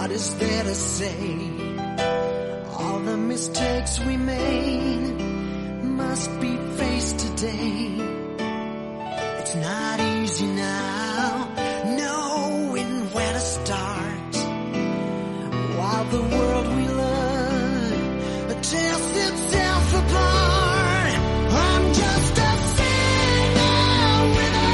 what is there to say? All the mistakes we made must be faced today. It's not easy now, knowing where to start, while the world we love tears itself apart. I'm just a singer with a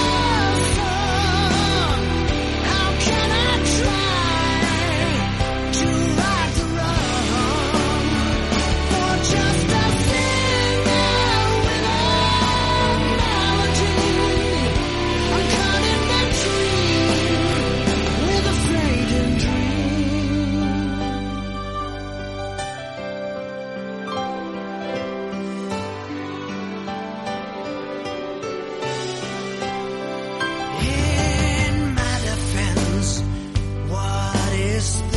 song. How can I try to right the wrong? For just a singer with a melody, I'm caught in between with a fading dream. In my defense, what is